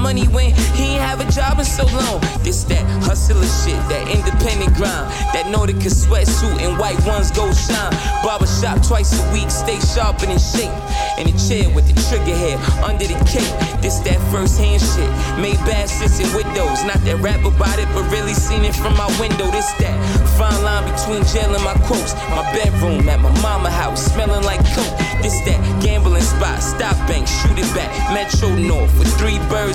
money when he ain't have a job in so long. This that hustler shit, that independent grind, that Nautica sweatsuit and white ones go shine. Barbershop twice a week, stay sharp and in shape. In a chair with the trigger hair under the cape. This that first hand shit, made bad sits and windows. Not that rap about it, but really seen it from my window. This that fine line between jail and my quotes. My bedroom at my mama house, smelling like coke. This that gambling spot, stop bank, shoot it back. Metro North with 3 birds